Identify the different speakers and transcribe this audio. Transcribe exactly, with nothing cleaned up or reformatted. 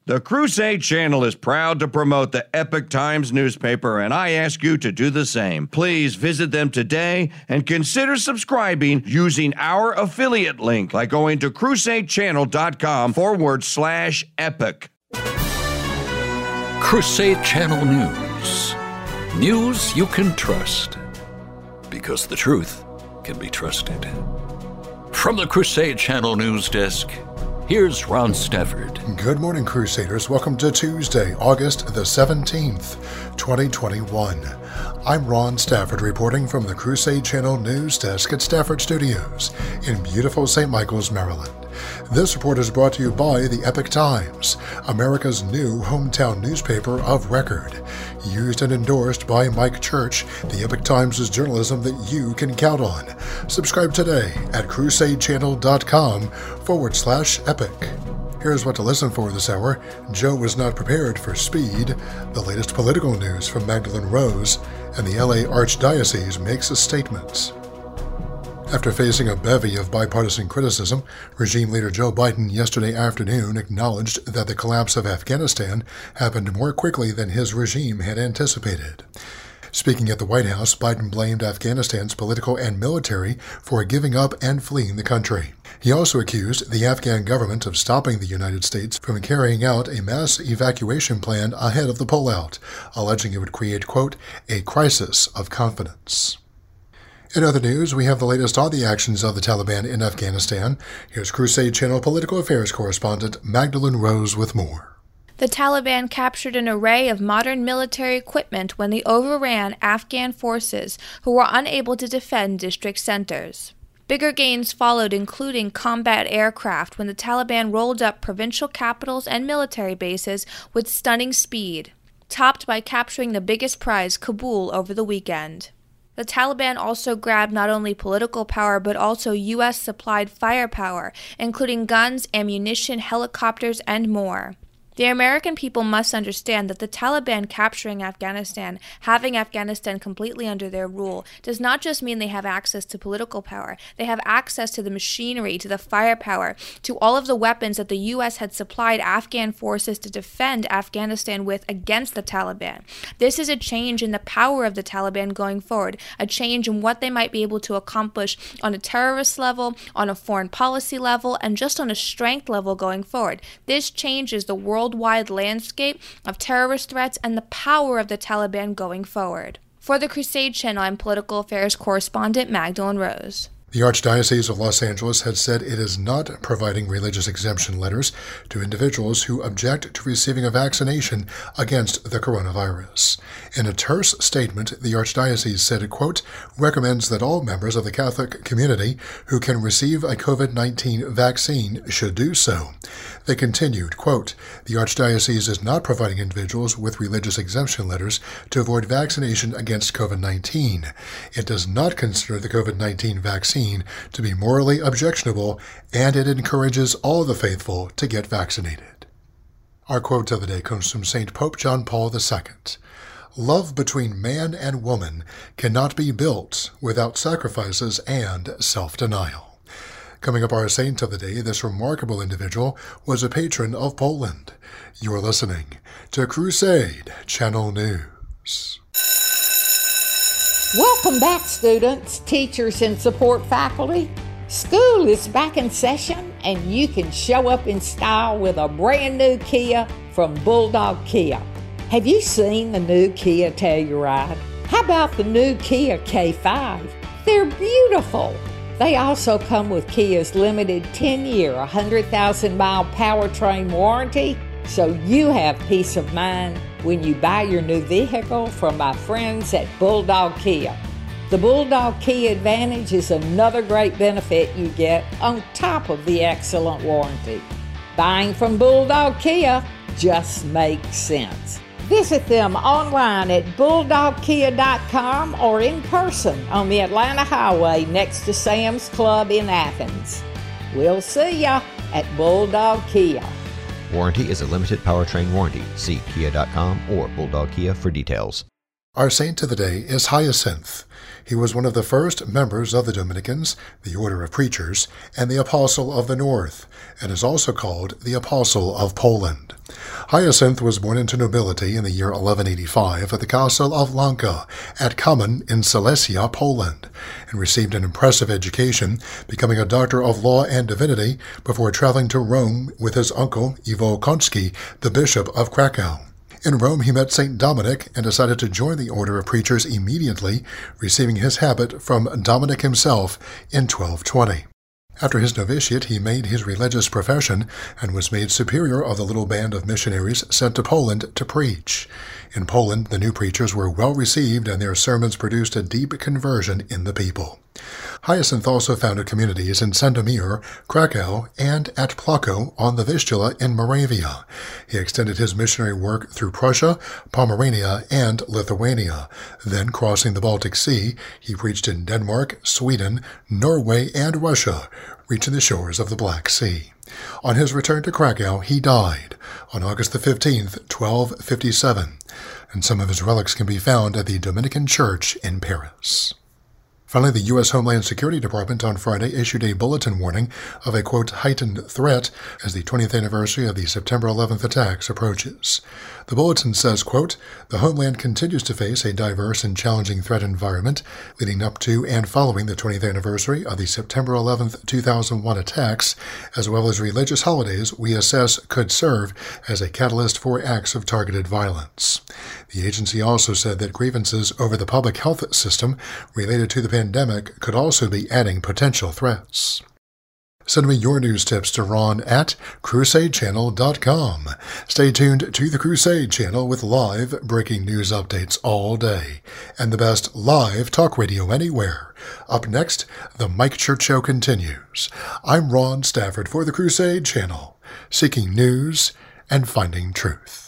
Speaker 1: The Crusade Channel is proud to promote the Epoch Times newspaper, and I ask you to do the same. Please visit them today and consider subscribing using our affiliate link by going to crusadechannel.com forward slash epic.
Speaker 2: Crusade Channel News. News you can trust. Because the truth can be trusted. From the Crusade Channel News Desk, here's Ron Stafford.
Speaker 3: Good morning, Crusaders. Welcome to Tuesday, August the seventeenth, twenty twenty-one. I'm Ron Stafford reporting from the Crusade Channel News Desk at Stafford Studios in beautiful Saint Michael's, Maryland. This report is brought to you by the Epoch Times, America's new hometown newspaper of record. Used and endorsed by Mike Church, the Epoch Times is journalism that you can count on. Subscribe today at crusadechannel.com forward slash epic. Here's what to listen for this hour. Joe was not prepared for speed. The latest political news from Magdalene Rose, and the L A Archdiocese makes a statement. After facing a bevy of bipartisan criticism, regime leader Joe Biden yesterday afternoon acknowledged that the collapse of Afghanistan happened more quickly than his regime had anticipated. Speaking at the White House, Biden blamed Afghanistan's political and military for giving up and fleeing the country. He also accused the Afghan government of stopping the United States from carrying out a mass evacuation plan ahead of the pullout, alleging it would create, quote, a crisis of confidence. In other news, we have the latest on the actions of the Taliban in Afghanistan. Here's Crusade Channel political affairs correspondent Magdalene Rose with more.
Speaker 4: The Taliban captured an array of modern military equipment when they overran Afghan forces who were unable to defend district centers. Bigger gains followed, including combat aircraft, when the Taliban rolled up provincial capitals and military bases with stunning speed, topped by capturing the biggest prize, Kabul, over the weekend. The Taliban also grabbed not only political power but also U S-supplied firepower, including guns, ammunition, helicopters, and more. The American people must understand that the Taliban capturing Afghanistan, having Afghanistan completely under their rule, does not just mean they have access to political power. They have access to the machinery, to the firepower, to all of the weapons that the U S had supplied Afghan forces to defend Afghanistan with against the Taliban. This is a change in the power of the Taliban going forward, a change in what they might be able to accomplish on a terrorist level, on a foreign policy level, and just on a strength level going forward. This changes the world worldwide landscape of terrorist threats and the power of the Taliban going forward. For the Crusade Channel, I'm political affairs correspondent Magdalene Rose.
Speaker 3: The Archdiocese of Los Angeles had said it is not providing religious exemption letters to individuals who object to receiving a vaccination against the coronavirus. In a terse statement, the Archdiocese said it, quote, recommends that all members of the Catholic community who can receive a covid nineteen vaccine should do so. They continued, quote, the Archdiocese is not providing individuals with religious exemption letters to avoid vaccination against covid nineteen. It does not consider the covid nineteen vaccine to be morally objectionable, and it encourages all the faithful to get vaccinated. Our quote of the day comes from Saint Pope John Paul the Second. Love between man and woman cannot be built without sacrifices and self-denial. Coming up, our saint of the day, this remarkable individual was a patron of Poland. You're listening to Crusade Channel News.
Speaker 5: Welcome back, students, teachers, and support faculty. School is back in session, and you can show up in style with a brand new Kia from Bulldog Kia. Have you seen the new Kia Telluride? How about the new Kia K five? They're beautiful. They also come with Kia's limited ten-year, one hundred thousand mile powertrain warranty, so you have peace of mind when you buy your new vehicle from my friends at Bulldog Kia. The Bulldog Kia Advantage is another great benefit you get on top of the excellent warranty. Buying from Bulldog Kia just makes sense. Visit them online at bulldog kia dot com or in person on the Atlanta Highway next to Sam's Club in Athens. We'll see ya at Bulldog Kia.
Speaker 6: Warranty is a limited powertrain warranty. See kia dot com or Bulldog Kia for details.
Speaker 3: Our saint of the day is Hyacinth. He was one of the first members of the Dominicans, the Order of Preachers, and the Apostle of the North, and is also called the Apostle of Poland. Hyacinth was born into nobility in the year eleven eighty-five at the castle of Lanka at Kamen in Silesia, Poland, and received an impressive education, becoming a doctor of law and divinity before traveling to Rome with his uncle Iwo Kącki, the Bishop of Krakow. In Rome, he met Saint Dominic and decided to join the Order of Preachers immediately, receiving his habit from Dominic himself in twelve twenty. After his novitiate, he made his religious profession and was made superior of the little band of missionaries sent to Poland to preach. In Poland, the new preachers were well received and their sermons produced a deep conversion in the people. Hyacinth also founded communities in Sandomir, Krakow, and at Płocko on the Vistula in Moravia. He extended his missionary work through Prussia, Pomerania, and Lithuania. Then, crossing the Baltic Sea, he preached in Denmark, Sweden, Norway, and Russia, reaching the shores of the Black Sea. On his return to Krakow, he died on August the fifteenth, twelve fifty-seven, and some of his relics can be found at the Dominican Church in Paris. Finally, the U S Homeland Security Department on Friday issued a bulletin warning of a, quote, heightened threat as the twentieth anniversary of the September eleventh attacks approaches. The bulletin says, quote, the Homeland continues to face a diverse and challenging threat environment leading up to and following the twentieth anniversary of the September eleventh, two thousand one attacks, as well as religious holidays we assess could serve as a catalyst for acts of targeted violence. The agency also said that grievances over the public health system related to the pandemic could also be adding potential threats. Send me your news tips to Ron at crusade channel dot com. Stay tuned to the Crusade Channel with live breaking news updates all day and the best live talk radio anywhere. Up next, the Mike Church Show continues. I'm Ron Stafford for the Crusade Channel, seeking news and finding truth.